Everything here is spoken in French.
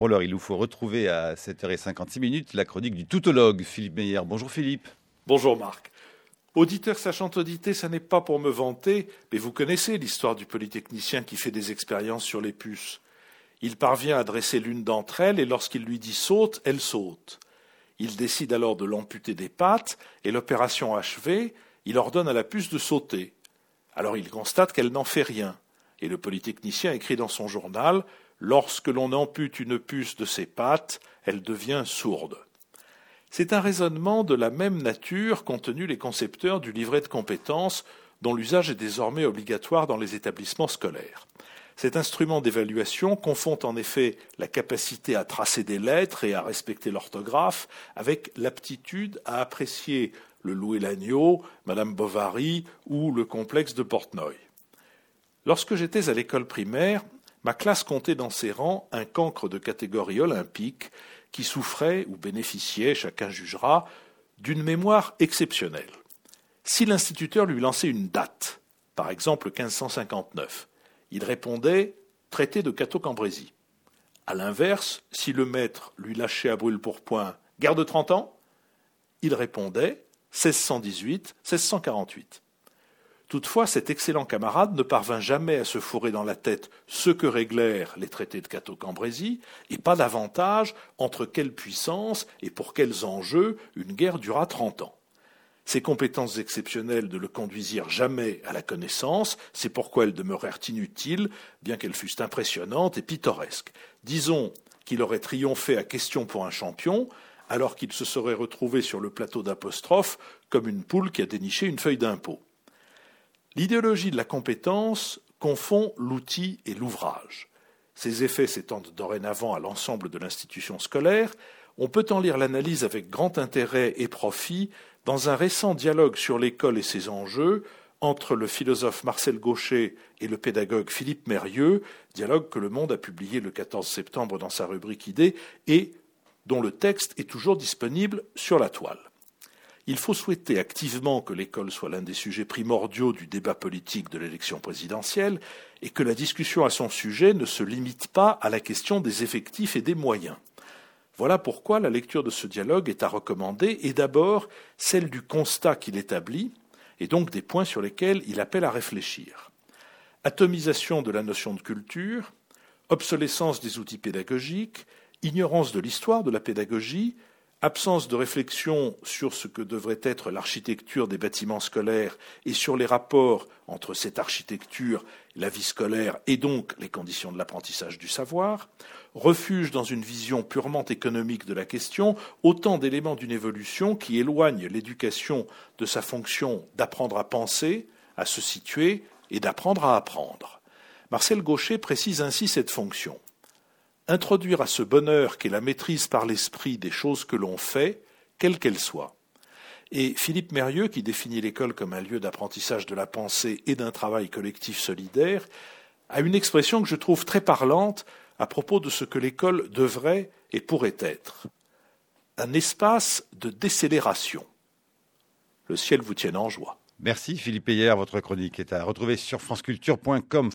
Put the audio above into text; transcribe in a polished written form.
Bon, alors, il nous faut retrouver à 7h56 la chronique du toutologue, Philippe Meyer. Bonjour Philippe. Bonjour Marc. Auditeur sachant auditer, ça n'est pas pour me vanter, mais vous connaissez l'histoire du polytechnicien qui fait des expériences sur les puces. Il parvient à dresser l'une d'entre elles et lorsqu'il lui dit saute, elle saute. Il décide alors de l'amputer des pattes et l'opération achevée, il ordonne à la puce de sauter. Alors il constate qu'elle n'en fait rien et le polytechnicien écrit dans son journal « Lorsque l'on ampute une puce de ses pattes, elle devient sourde ». C'est un raisonnement de la même nature qu'ont tenu les concepteurs du livret de compétences dont l'usage est désormais obligatoire dans les établissements scolaires. Cet instrument d'évaluation confond en effet la capacité à tracer des lettres et à respecter l'orthographe avec l'aptitude à apprécier le loup et l'agneau, Madame Bovary ou le complexe de Portnoy. Lorsque j'étais à l'école primaire, ma classe comptait dans ses rangs un cancre de catégorie olympique qui souffrait ou bénéficiait, chacun jugera, d'une mémoire exceptionnelle. Si l'instituteur lui lançait une date, par exemple 1559, il répondait « traité de Cateau-Cambrésis ». À l'inverse, si le maître lui lâchait à brûle-pourpoint « guerre de 30 ans », il répondait « 1618-1648 ». Toutefois, cet excellent camarade ne parvint jamais à se fourrer dans la tête ce que réglèrent les traités de Cateau-Cambrésis, et pas davantage entre quelles puissances et pour quels enjeux une guerre dura 30 ans. Ses compétences exceptionnelles ne le conduisirent jamais à la connaissance, c'est pourquoi elles demeurèrent inutiles, bien qu'elles fussent impressionnantes et pittoresques. Disons qu'il aurait triomphé à question pour un champion, alors qu'il se serait retrouvé sur le plateau d'apostrophe comme une poule qui a déniché une feuille d'impôt. L'idéologie de la compétence confond l'outil et l'ouvrage. Ces effets s'étendent dorénavant à l'ensemble de l'institution scolaire. On peut en lire l'analyse avec grand intérêt et profit dans un récent dialogue sur l'école et ses enjeux entre le philosophe Marcel Gauchet et le pédagogue Philippe Mérieux, dialogue que Le Monde a publié le 14 septembre dans sa rubrique Idées et dont le texte est toujours disponible sur la toile. Il faut souhaiter activement que l'école soit l'un des sujets primordiaux du débat politique de l'élection présidentielle et que la discussion à son sujet ne se limite pas à la question des effectifs et des moyens. Voilà pourquoi la lecture de ce dialogue est à recommander et d'abord celle du constat qu'il établit et donc des points sur lesquels il appelle à réfléchir. Atomisation de la notion de culture, obsolescence des outils pédagogiques, ignorance de l'histoire de la pédagogie, absence de réflexion sur ce que devrait être l'architecture des bâtiments scolaires et sur les rapports entre cette architecture, la vie scolaire et donc les conditions de l'apprentissage du savoir, refuge dans une vision purement économique de la question, autant d'éléments d'une évolution qui éloignent l'éducation de sa fonction d'apprendre à penser, à se situer et d'apprendre à apprendre. Marcel Gauchet précise ainsi cette fonction. Introduire à ce bonheur qu'est la maîtrise par l'esprit des choses que l'on fait, quelles qu'elles soient. Et Philippe Mérieux, qui définit l'école comme un lieu d'apprentissage de la pensée et d'un travail collectif solidaire, a une expression que je trouve très parlante à propos de ce que l'école devrait et pourrait être. Un espace de décélération. Le ciel vous tienne en joie. Merci Philippe Meyer, votre chronique est à retrouver sur franceculture.com.